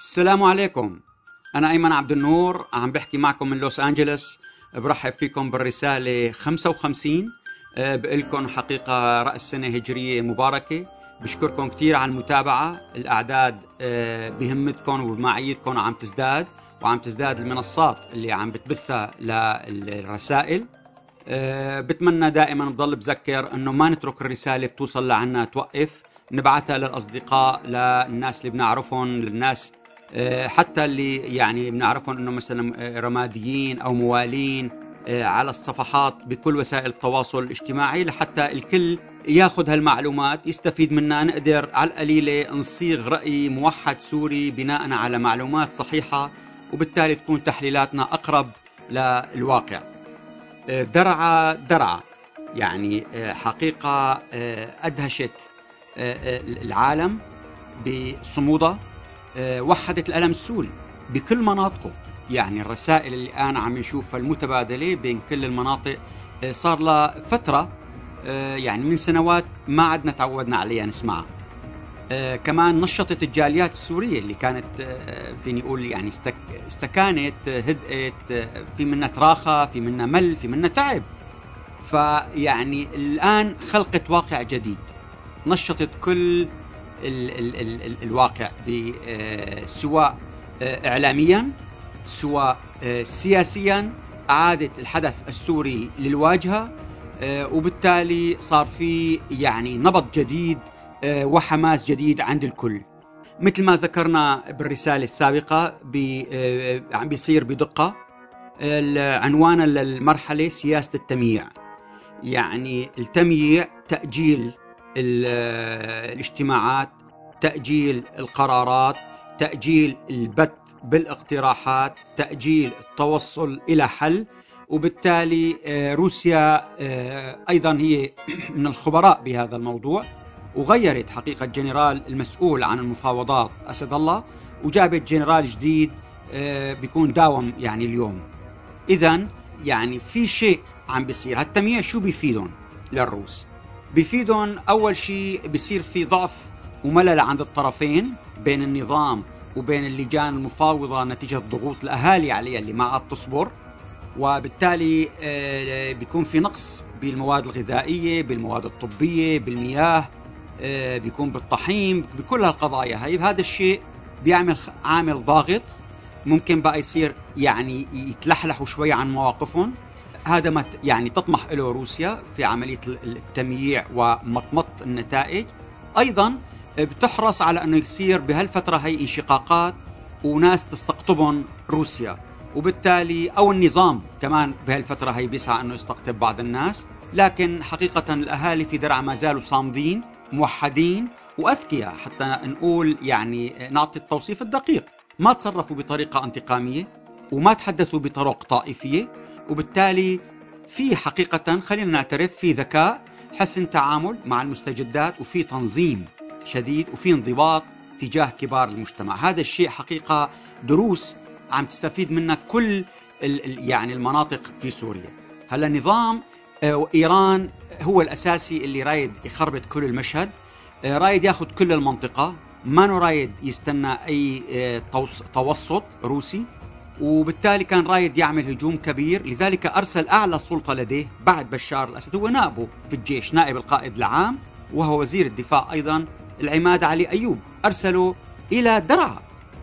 السلام عليكم. أنا أيمن عبد النور عم بحكي معكم من لوس أنجلوس. برحب فيكم بالرسالة 55. بقلكم حقيقة رأس سنة هجرية مباركة. بشكركم كتير على المتابعة. الأعداد بهمتكم وبمعيتكم عم تزداد، وعم تزداد المنصات اللي عم بتبثها للرسائل. بتمنى دائما بضل بذكر أنه ما نترك الرسالة بتوصل لعنا توقف، نبعتها للأصدقاء، للناس اللي بنعرفهم، للناس حتى اللي يعني بنعرفهم أنه مثلا رماديين أو موالين على الصفحات بكل وسائل التواصل الاجتماعي، لحتى الكل ياخذ هالمعلومات يستفيد منها. نقدر على القليلة نصيغ رأي موحد سوري بناء على معلومات صحيحة، وبالتالي تكون تحليلاتنا أقرب للواقع. درعا يعني حقيقة أدهشت العالم بصمودة. وحدت الألم السوري بكل مناطقه. يعني الرسائل اللي أنا عم نشوفها المتبادلة بين كل المناطق صار لها فترة، يعني من سنوات ما عدنا تعودنا عليها نسمعها. كمان نشطت الجاليات السورية اللي كانت فيني أقول يعني استكانت، هدأت، في منها تراخى، في منها مل، في منها تعب. فيعني الآن خلقت واقع جديد، نشطت كل الواقع سواء إعلاميا سواء سياسيا. أعادت الحدث السوري للواجهة، وبالتالي صار في يعني نبض جديد وحماس جديد عند الكل. مثل ما ذكرنا بالرسالة السابقة عم بيصير بدقة. عنوانا للمرحلة سياسة التمييع. يعني التمييع تأجيل الاجتماعات، تأجيل القرارات، تأجيل البت بالاقتراحات، تأجيل التوصل إلى حل. وبالتالي روسيا أيضا هي من الخبراء بهذا الموضوع، وغيرت حقيقة الجنرال المسؤول عن المفاوضات أسد الله، وجابت جنرال جديد بيكون داوم يعني اليوم. إذن يعني في شيء عم بيصير. هالتمييع شو بيفيدون للروس؟ بيفيدون أول شيء بيصير في ضعف وملل عند الطرفين بين النظام وبين اللجان المفاوضة نتيجة ضغوط الأهالي عليها اللي ما عاد تصبر، وبالتالي بيكون في نقص بالمواد الغذائية، بالمواد الطبية، بالمياه، بيكون بالطحين، بكل هالقضايا هاي. هذا الشيء بيعمل عامل ضاغط. ممكن بقى يصير يعني يتلحلحوا شوي عن مواقفهم. هذا ما يعني تطمح له روسيا في عملية التمييع ومطمط النتائج. أيضا بتحرص على أنه يصير بهالفترة هي انشقاقات وناس تستقطبهم روسيا، وبالتالي أو النظام كمان بهالفترة هي بيسعى أنه يستقطب بعض الناس. لكن حقيقة الأهالي في درعا ما زالوا صامدين، موحدين وأذكياء، حتى نقول يعني نعطي التوصيف الدقيق. ما تصرفوا بطريقة انتقامية وما تحدثوا بطرق طائفية، وبالتالي في حقيقة خلينا نعترف في ذكاء، حسن تعامل مع المستجدات، وفي تنظيم شديد، وفي انضباط تجاه كبار المجتمع. هذا الشيء حقيقة دروس عم تستفيد منها كل يعني المناطق في سوريا. هلا نظام إيران هو الأساسي اللي رايد يخربط كل المشهد، رايد ياخذ كل المنطقة، ما رايد يستنى أي توسط روسي، وبالتالي كان رايد يعمل هجوم كبير. لذلك أرسل أعلى سلطة لديه بعد بشار الأسد، هو نائبه في الجيش، نائب القائد العام وهو وزير الدفاع أيضا، العماد علي أيوب، أرسله إلى درعا،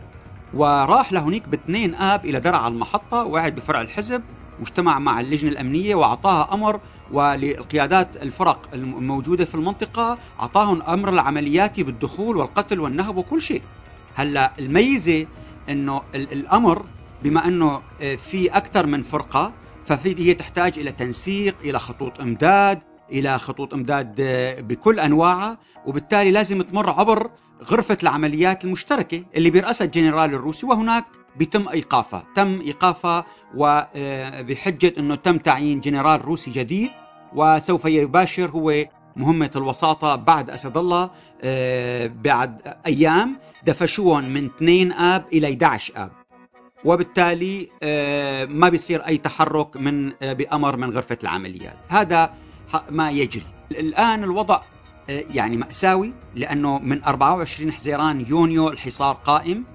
وراح لهنيك ب2 آب إلى درعا المحطة، وقعد بفرع الحزب واجتمع مع اللجنة الأمنية وأعطاها أمر، وللقيادات الفرق الموجودة في المنطقة أعطاهم أمر العمليات بالدخول والقتل والنهب وكل شيء. هلأ الميزة أنه الأمر بما أنه في أكثر من فرقة، فهي تحتاج إلى تنسيق، إلى خطوط إمداد، إلى خطوط إمداد بكل أنواعها، وبالتالي لازم تمر عبر غرفة العمليات المشتركة اللي بيرأسها الجنرال الروسي، وهناك بيتم إيقافها. تم إيقافها وبحجة أنه تم تعيين جنرال روسي جديد، وسوف يباشر هو مهمة الوساطة بعد أسد الله. بعد أيام دفشوهم من 2 آب إلى 11 آب، وبالتالي ما بيصير أي تحرك بأمر من غرفة العمليات. هذا ما يجري الآن. الوضع يعني مأساوي، لأنه من 24 حزيران يونيو الحصار قائم،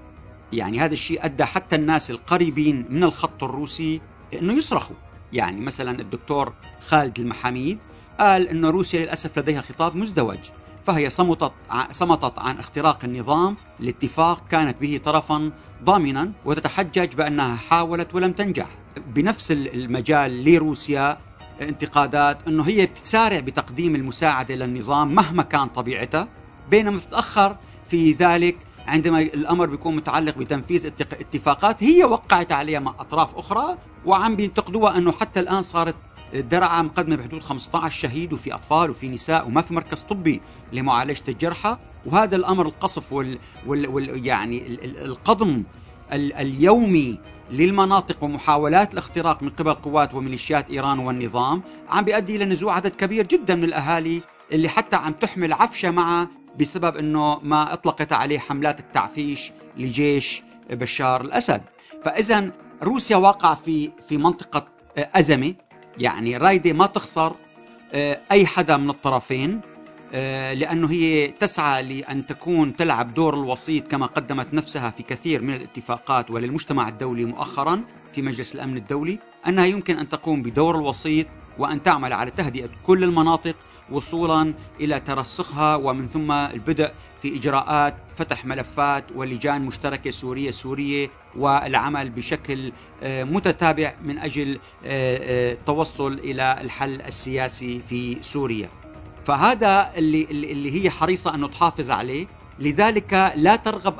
يعني هذا الشيء أدى حتى الناس القريبين من الخط الروسي أنه يصرخوا. يعني مثلا الدكتور خالد المحاميد قال أن روسيا للأسف لديها خطاب مزدوج، فهي صمتت عن اختراق النظام الاتفاق كانت به طرفا ضامنا، وتتحجج بأنها حاولت ولم تنجح. بنفس المجال لروسيا انتقادات أنه هي بتسارع بتقديم المساعدة للنظام مهما كان طبيعتها، بينما تتأخر في ذلك عندما الأمر بيكون متعلق بتنفيذ اتفاقات هي وقعت عليها مع أطراف أخرى، وعم بينتقدوها أنه حتى الآن صارت درعا مقدمة بحدود 15 شهيد، وفي أطفال وفي نساء، وما في مركز طبي لمعالجة الجرحى. وهذا الأمر القصف يعني القضم اليومي للمناطق ومحاولات الاختراق من قبل قوات وميليشيات إيران والنظام عم بيؤدي إلى نزوع عدد كبير جدا من الأهالي اللي حتى عم تحمل عفشة معه بسبب أنه ما أطلقت عليه حملات التعفيش لجيش بشار الأسد. فإذا روسيا واقع في منطقة أزمة، يعني رايدة ما تخسر أي حدا من الطرفين، لأنه هي تسعى لأن تلعب دور الوسيط كما قدمت نفسها في كثير من الاتفاقات وللمجتمع الدولي مؤخرا في مجلس الأمن الدولي، أنها يمكن أن تقوم بدور الوسيط وأن تعمل على تهدئة كل المناطق وصولا إلى ترسخها، ومن ثم البدء في إجراءات فتح ملفات ولجان مشتركة سورية والعمل بشكل متتابع من أجل التوصل إلى الحل السياسي في سوريا. فهذا اللي هي حريصة أن تحافظ عليه. لذلك لا ترغب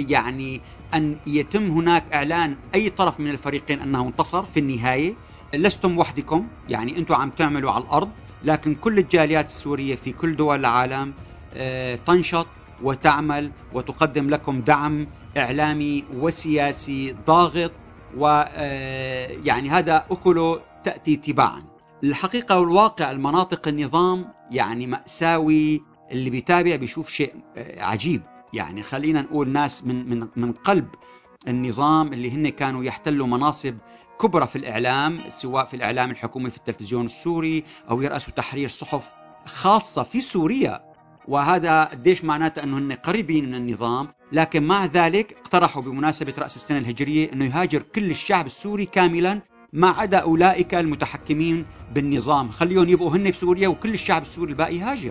أن يتم هناك إعلان أي طرف من الفريقين أنه انتصر. في النهاية لستم وحدكم، يعني أنتم عم تعملوا على الأرض، لكن كل الجاليات السورية في كل دول العالم تنشط وتعمل وتقدم لكم دعم إعلامي وسياسي ضاغط، ويعني هذا أكله تأتي تباعا. الحقيقة والواقع المناطق النظام يعني مأساوي، اللي بيتابع بيشوف شيء عجيب. يعني خلينا نقول ناس من قلب النظام اللي هن كانوا يحتلوا مناصب كبرى في الإعلام، سواء في الإعلام الحكومي في التلفزيون السوري أو يرأسوا تحرير صحف خاصة في سوريا، وهذا قديش معناته أنه هن قريبين من النظام، لكن مع ذلك اقترحوا بمناسبة رأس السنة الهجرية أنه يهاجر كل الشعب السوري كاملا ما عدا أولئك المتحكمين بالنظام، خليهم يبقوا هن بسوريا وكل الشعب السوري الباقي يهاجر.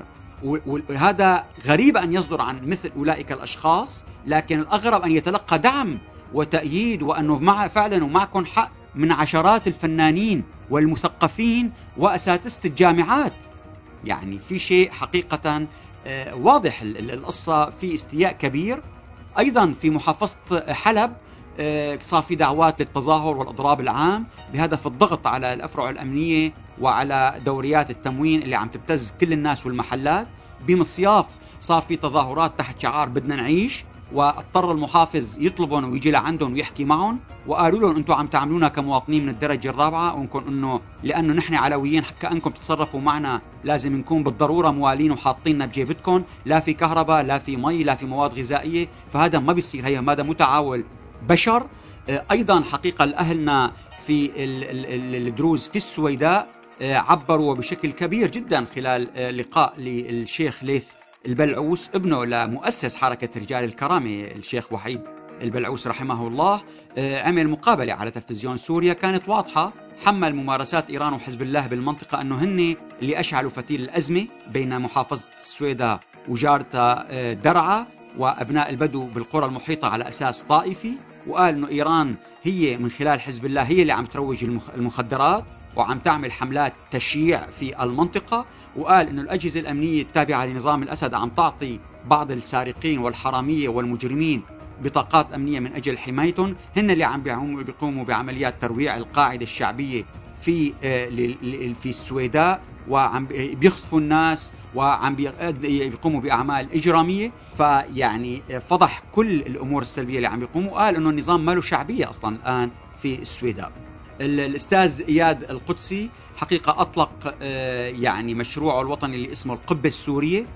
وهذا غريب أن يصدر عن مثل أولئك الأشخاص، لكن الأغرب أن يتلقى دعم وتأييد، وأنه فعلا ومعكم حق من عشرات الفنانين والمثقفين وأساتذة الجامعات. يعني في شيء حقيقة واضح، القصة في استياء كبير. أيضا في محافظة حلب صار في دعوات للتظاهر والإضراب العام بهدف الضغط على الأفرع الأمنية وعلى دوريات التموين اللي عم تبتز كل الناس والمحلات. بمصياف صار في تظاهرات تحت شعار بدنا نعيش، واضطر المحافظ يطلبهم ويجي لعندهم ويحكي معهم، وقالوا لهم أنتم عم تعاملونا كمواطنين من الدرجة الرابعة، وإنه لأنه نحن علويين كأنكم تتصرفوا معنا لازم نكون بالضرورة موالين وحاطيننا بجيبتكم، لا في كهرباء لا في مي لا في مواد غذائية، فهذا ما بيصير، هذا متعاول بشر. أيضا حقيقة أهلنا في الدروز في السويداء عبروا بشكل كبير جدا خلال لقاء للشيخ ليث البلعوس ابنه لمؤسس حركة رجال الكرامة الشيخ وحيد البلعوس رحمه الله. عمل مقابلة على تلفزيون سوريا كانت واضحة، حمل ممارسات إيران وحزب الله بالمنطقة أنه هن اللي أشعلوا فتيل الأزمة بين محافظة السويداء وجارتها درعا وأبناء البدو بالقرى المحيطة على أساس طائفي، وقال أنه إيران هي من خلال حزب الله هي اللي عم تروج المخدرات وعم تعمل حملات تشييع في المنطقة، وقال أن الأجهزة الأمنية التابعة لنظام الأسد عم تعطي بعض السارقين والحرامية والمجرمين بطاقات أمنية من أجل حمايتهم، هن اللي عم بيقوموا بعمليات ترويع القاعدة الشعبية في السويداء، وعم بيخطفوا الناس وعم بيقوموا بأعمال إجرامية. فيعني فضح كل الأمور السلبية اللي عم بيقوموا، وقال أنه النظام ما له شعبية أصلا الآن في السويداء. الأستاذ إياد القدسي حقيقة أطلق يعني مشروعه الوطني اللي اسمه القبة السورية،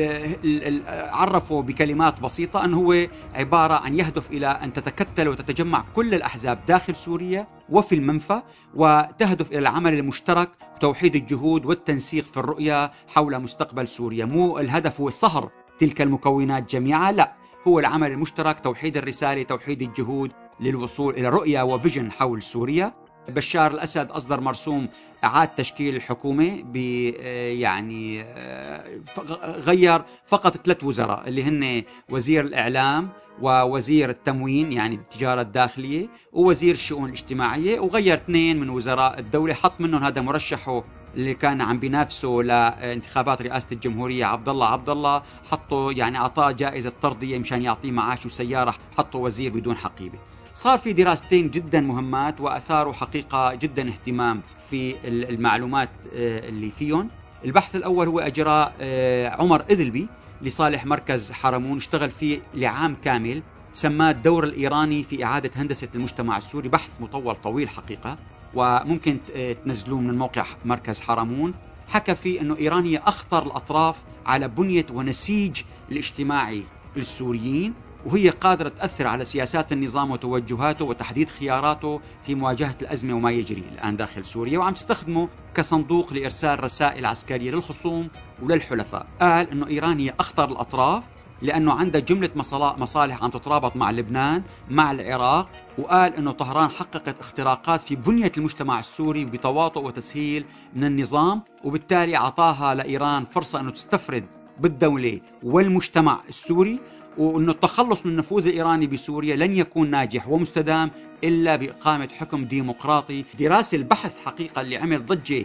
عرفوا بكلمات بسيطة أنه هو عبارة عن يهدف إلى أن تتكتل وتتجمع كل الأحزاب داخل سوريا وفي المنفى، وتهدف إلى العمل المشترك وتوحيد الجهود والتنسيق في الرؤية حول مستقبل سوريا. مو الهدف هو صهر تلك المكونات جميعا، لا، هو العمل المشترك، توحيد الرسالة، توحيد الجهود للوصول إلى رؤية وفيجن حول سوريا. بشار الأسد أصدر مرسوم إعادة تشكيل الحكومة، يعني غير فقط 3 وزراء اللي هن وزير الإعلام ووزير التموين يعني التجارة الداخلية ووزير الشؤون الاجتماعية، وغير 2 من وزراء الدولة، حط منهم هذا مرشحه اللي كان عم بينافسه لانتخابات رئاسة الجمهورية عبد الله، حطه يعني أعطاه جائزة ترضية مشان يعطيه معاش وسيارة، حطه وزير بدون حقيبة. صار في دراستين جدا مهمات وأثاروا حقيقة جدا اهتمام في المعلومات اللي فيهم. البحث الأول هو أجراء عمر إذلبي لصالح مركز حرمون، اشتغل فيه لعام كامل، سماه الدور الإيراني في إعادة هندسة المجتمع السوري. بحث مطول طويل حقيقة، وممكن تنزلوه من الموقع مركز حرمون. حكى فيه أنه إيران هي أخطر الأطراف على بنية ونسيج الاجتماعي للسوريين، وهي قادرة تأثر على سياسات النظام وتوجهاته وتحديد خياراته في مواجهة الأزمة وما يجري الآن داخل سوريا، وعم تستخدمه كصندوق لإرسال رسائل عسكرية للخصوم وللحلفاء. قال أنه إيران هي أخطر الأطراف لأنه عندها جملة مصالح عم تترابط مع لبنان مع العراق، وقال أنه طهران حققت اختراقات في بنية المجتمع السوري بتواطؤ وتسهيل من النظام، وبالتالي أعطاها لإيران فرصة أنه تستفرد بالدولة والمجتمع السوري، وأنه التخلص من النفوذ الإيراني بسوريا لن يكون ناجح ومستدام إلا بإقامة حكم ديمقراطي. دراسة البحث حقيقة اللي عمل ضجة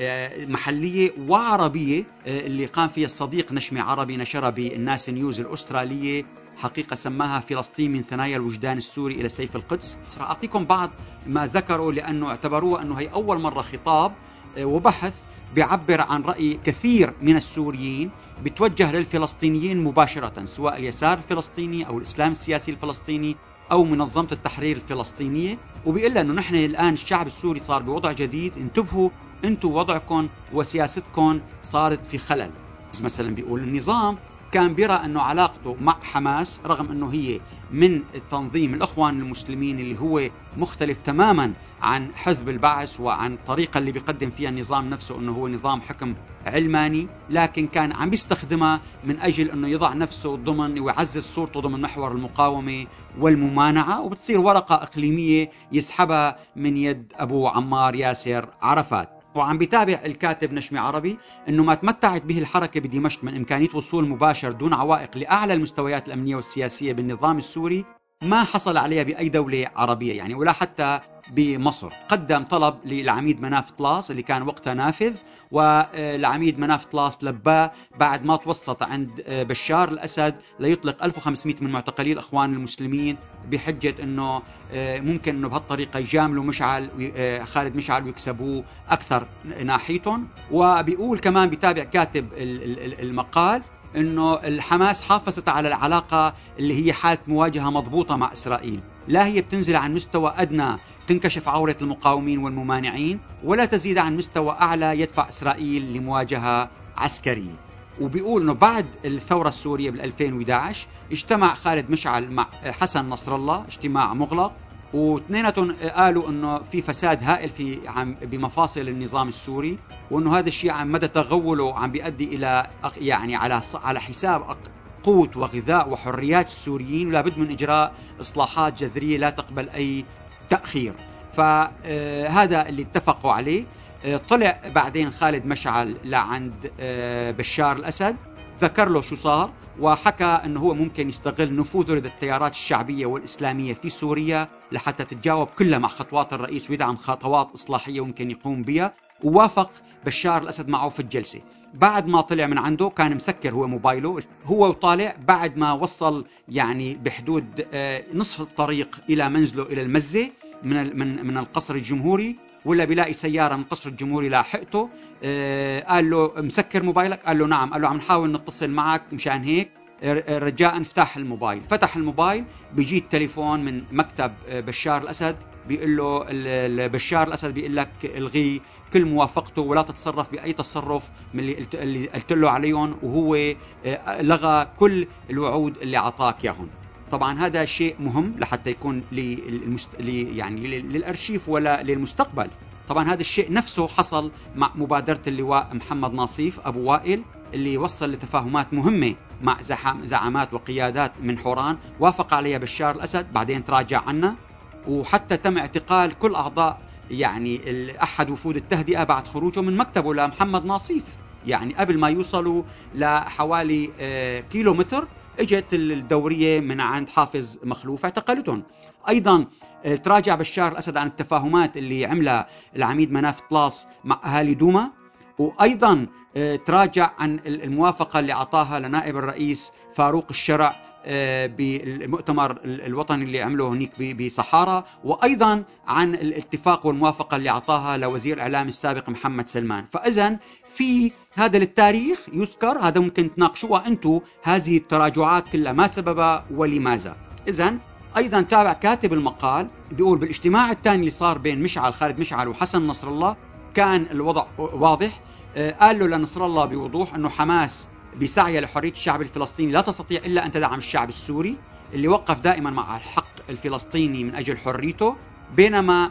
محلية وعربية اللي قام فيها الصديق نشمي عربي، نشرها بالناس نيوز الأسترالية، حقيقة سماها فلسطين من ثنايا الوجدان السوري إلى سيف القدس. راح أعطيكم بعض ما ذكروا لأنه اعتبروها أنه هي أول مرة خطاب وبحث بيعبر عن رأي كثير من السوريين بتوجه للفلسطينيين مباشرة، سواء اليسار الفلسطيني أو الإسلام السياسي الفلسطيني أو منظمة التحرير الفلسطينية، وبيقول أنه نحن الآن الشعب السوري صار بوضع جديد، انتبهوا أنتم وضعكم وسياستكم صارت في خلل. مثلا بيقول النظام كان بيرى أنه علاقته مع حماس رغم أنه هي من التنظيم الأخوان المسلمين اللي هو مختلف تماما عن حزب البعث وعن الطريقة اللي بيقدم فيها النظام نفسه، أنه هو نظام حكم علماني، لكن كان عم بيستخدمها من أجل أنه يضع نفسه ضمن ويعزز صورته ضمن محور المقاومة والممانعة، وبتصير ورقة إقليمية يسحبها من يد أبو عمار ياسر عرفات. وعم بيتابع الكاتب نشمي عربي أنه ما تمتعت به الحركة بدمشق من إمكانية وصول مباشر دون عوائق لأعلى المستويات الأمنية والسياسية بالنظام السوري ما حصل عليها بأي دولة عربية يعني، ولا حتى بمصر. قدم طلب للعميد مناف طلاس اللي كان وقتها نافذ، والعميد مناف طلاس لباه بعد ما توسط عند بشار الأسد ليطلق 1500 من معتقلي الأخوان المسلمين بحجة أنه ممكن أنه بهالطريقة يجاملوا خالد مشعل ويكسبوه أكثر ناحيتهم. وبيقول كمان بيتابع كاتب المقال أنه الحماس حافظت على العلاقة اللي هي حالة مواجهة مضبوطة مع إسرائيل، لا هي بتنزل عن مستوى أدنى تنكشف عورة المقاومين والممانعين، ولا تزيد عن مستوى أعلى يدفع إسرائيل لمواجهة عسكرية. وبيقول أنه بعد الثورة السورية بال2011 اجتمع خالد مشعل مع حسن نصر الله اجتماع مغلق، واثنيناتهم قالوا أنه في فساد هائل بمفاصل النظام السوري، وأنه هذا الشيء عن مدى تغوله عم بيؤدي إلى يعني على حساب قوة وغذاء وحريات السوريين، ولا بد من إجراء إصلاحات جذرية لا تقبل أي تأخير. فهذا اللي اتفقوا عليه. طلع بعدين خالد مشعل لعند بشار الأسد، ذكر له شو صار، وحكى أنه هو ممكن يستغل نفوذه لدى التيارات الشعبية والإسلامية في سوريا لحتى تتجاوب كلها مع خطوات الرئيس ويدعم خطوات إصلاحية ممكن يقوم بها. ووافق بشار الأسد معه في الجلسة. بعد ما طلع من عنده كان مسكر هو موبايله، هو وطالع بعد ما وصل يعني بحدود نصف الطريق إلى منزله إلى المزة من القصر الجمهوري، ولا بيلاقي سيارة من قصر الجمهوري لاحقته. قال له مسكر موبايلك؟ قال له نعم. قال له عم نحاول نتصل معك مشان هيك رجاء افتح الموبايل. فتح الموبايل، بيجي التليفون من مكتب بشار الأسد بيقول له بشار الأسد بيقول لك الغي كل موافقته ولا تتصرف بأي تصرف من اللي قلت له عليهم، وهو لغى كل الوعود اللي عطاك ياهن. طبعا هذا شيء مهم لحتى يكون يعني للأرشيف ولا للمستقبل. طبعا هذا الشيء نفسه حصل مع مبادرة اللواء محمد ناصيف أبو وائل اللي وصل لتفاهمات مهمة مع زعامات وقيادات من حوران وافق عليها بشار الأسد، بعدين تراجع عنها، وحتى تم اعتقال كل أعضاء يعني أحد وفود التهدئة بعد خروجه من مكتبه لمحمد ناصيف. يعني قبل ما يوصلوا لحوالي كيلومتر اجت الدورية من عند حافظ مخلوف اعتقلتهم. أيضا تراجع بشار الأسد عن التفاهمات اللي عملها العميد مناف طلاس مع أهالي دوما، وأيضا تراجع عن الموافقة اللي أعطاها لنائب الرئيس فاروق الشرع بالمؤتمر الوطني اللي عمله هناك بصحارى، وأيضا عن الاتفاق والموافقة اللي أعطاها لوزير الإعلام السابق محمد سلمان. فإذن في هذا التاريخ يذكر، هذا ممكن تناقشوها أنتم، هذه التراجعات كلها ما سببها ولماذا. إذن أيضا تابع كاتب المقال بيقول بالاجتماع الثاني اللي صار بين خالد مشعل وحسن نصر الله كان الوضع واضح. قال له لنصر الله بوضوح أنه حماس بسعي لحرية الشعب الفلسطيني لا تستطيع إلا أن تدعم الشعب السوري اللي وقف دائما مع الحق الفلسطيني من أجل حريته، بينما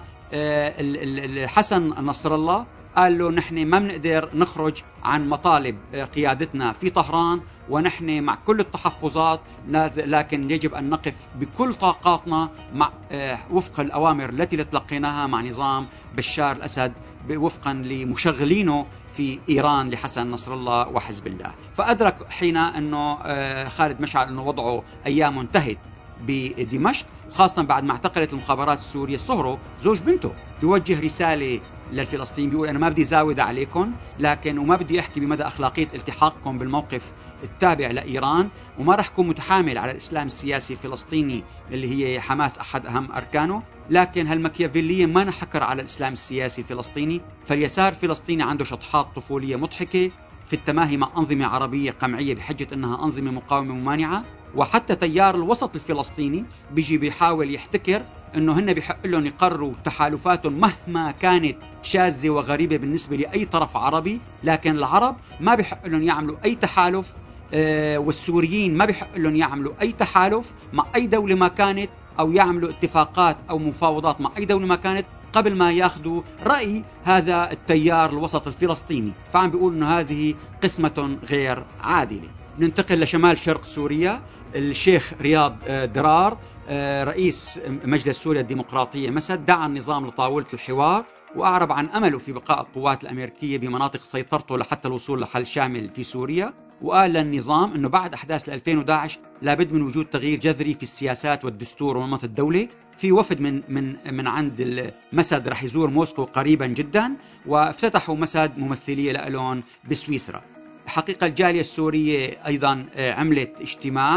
حسن نصر الله قال له نحن ما بنقدر نخرج عن مطالب قيادتنا في طهران، ونحن مع كل التحفظات لكن يجب أن نقف بكل طاقاتنا مع وفق الأوامر التي تلقيناها مع نظام بشار الأسد وفقا لمشغلينه في إيران لحسن نصر الله وحزب الله. فأدرك حين أنه خالد مشعل أنه وضعه أيام انتهت بدمشق، خاصة بعد ما اعتقلت المخابرات السورية صهره زوج بنته، بيوجه رسالة للفلسطينيين بيقول أنا ما بدي زاود عليكم، لكن وما بدي أحكي بمدى أخلاقية التحاقكم بالموقف التابع لإيران، وما رح يكون متحامل على الإسلام السياسي الفلسطيني اللي هي حماس أحد أهم أركانه، لكن هالمكيافيلية ما نحكر على الإسلام السياسي الفلسطيني. فاليسار الفلسطيني عنده شطحات طفولية مضحكة في التماهي مع أنظمة عربية قمعية بحجة أنها أنظمة مقاومة ممانعة، وحتى تيار الوسط الفلسطيني بيجي بيحاول يحتكر أنه هن بيحق لهم يقرروا تحالفاتهم مهما كانت شاذة وغريبة بالنسبة لأي طرف عربي، لكن العرب ما بيحق لهم يعملوا أي تحالف، والسوريين ما بيحق لهم يعملوا أي تحالف مع أي دولة ما كانت، أو يعملوا اتفاقات أو مفاوضات مع أي دولة ما كانت قبل ما ياخذوا رأي هذا التيار الوسط الفلسطيني. فعم بيقول أنه هذه قسمة غير عادلة. ننتقل لشمال شرق سوريا. الشيخ رياض درار رئيس مجلس سوريا الديمقراطية مسد دعا النظام لطاولة الحوار، وأعرب عن أمله في بقاء القوات الأمريكية بمناطق سيطرته لحتى الوصول لحل شامل في سوريا، وقال للنظام أنه بعد أحداث 2011 لابد من وجود تغيير جذري في السياسات والدستور ونمط الدولة. في وفد من عند مسد رح يزور موسكو قريبا جدا، وافتتحوا مسد ممثلية لألون بسويسرا. حقيقة الجالية السورية أيضا عملت اجتماع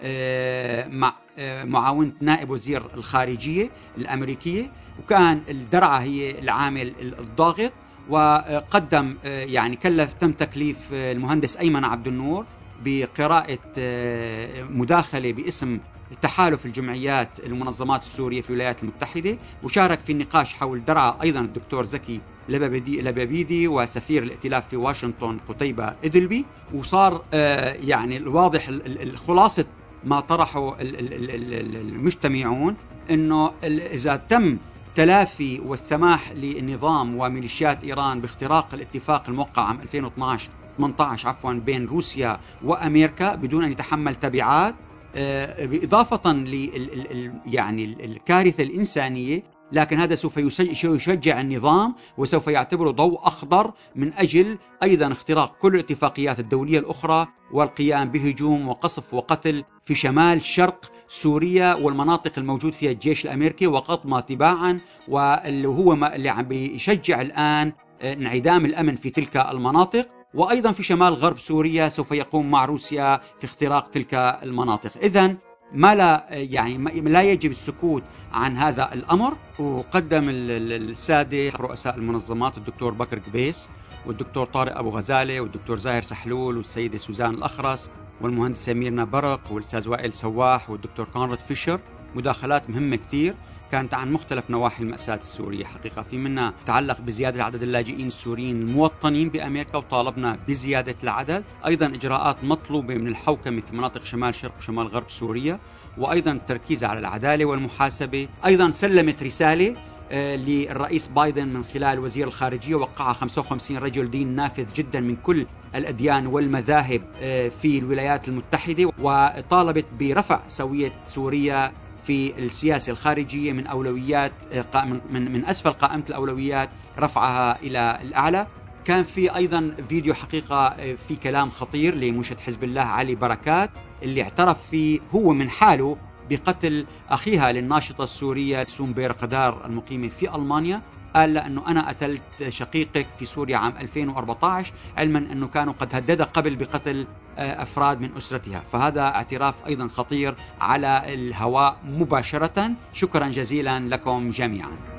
مع معاونة نائب وزير الخارجية الأمريكية، وكان الدرعة هي العامل الضاغط، وقدم يعني تم تكليف المهندس أيمن عبد النور بقراءة مداخلة باسم تحالف الجمعيات المنظمات السورية في الولايات المتحدة، وشارك في النقاش حول درعا أيضا الدكتور زكي لبابيدي وسفير الائتلاف في واشنطن قتيبة إدلبي. وصار يعني الواضح الخلاصة ما طرحه المجتمعون أنه إذا تم تلافي والسماح للنظام وميليشيات إيران باختراق الاتفاق الموقع عام 2018 بين روسيا وأمريكا بدون أن يتحمل تبعات، بإضافة يعني الكارثة الإنسانية، لكن هذا سوف يشجع النظام وسوف يعتبره ضوء أخضر من أجل أيضا اختراق كل الاتفاقيات الدولية الأخرى والقيام بهجوم وقصف وقتل في شمال شرق سوريا والمناطق الموجود فيها الجيش الأمريكي وقطمة تباعا، واللي هو اللي عم بيشجع الآن انعدام الأمن في تلك المناطق. وأيضا في شمال غرب سوريا سوف يقوم مع روسيا في اختراق تلك المناطق. إذن لا يجب السكوت عن هذا الأمر. وقدم السادة رؤساء المنظمات الدكتور بكر قبيس والدكتور طارق أبو غزالة والدكتور زاهر سحلول والسيدة سوزان الأخرس والمهندسة ميرنا برق والأستاذ وائل سواح والدكتور كونراد فيشر مداخلات مهمة كتير كانت عن مختلف نواحي المأساة السورية. حقيقة في منها تعلق بزيادة عدد اللاجئين السوريين الموطنين بأمريكا وطالبنا بزيادة العدد، أيضا إجراءات مطلوبة من الحوكمة في مناطق شمال شرق وشمال غرب سوريا، وأيضا التركيز على العدالة والمحاسبة. أيضا سلمت رسالة للرئيس بايدن من خلال وزير الخارجية، وقعها 55 رجل دين نافذ جدا من كل الأديان والمذاهب في الولايات المتحدة، وطالبت برفع سوية سوريا في السياسة الخارجية من أولويات من أسفل قائمة الأولويات رفعها إلى الأعلى. كان في أيضا فيديو حقيقة في كلام خطير لمنشد حزب الله علي بركات، اللي اعترف فيه هو من حاله بقتل أخيها للناشطة السورية سومبير قدار المقيمة في ألمانيا. قال لأنه أنا قتلت شقيقك في سوريا عام 2014، علما أنه كانوا قد هدد قبل بقتل أفراد من أسرتها. فهذا اعتراف أيضا خطير على الهواء مباشرة. شكرا جزيلا لكم جميعا.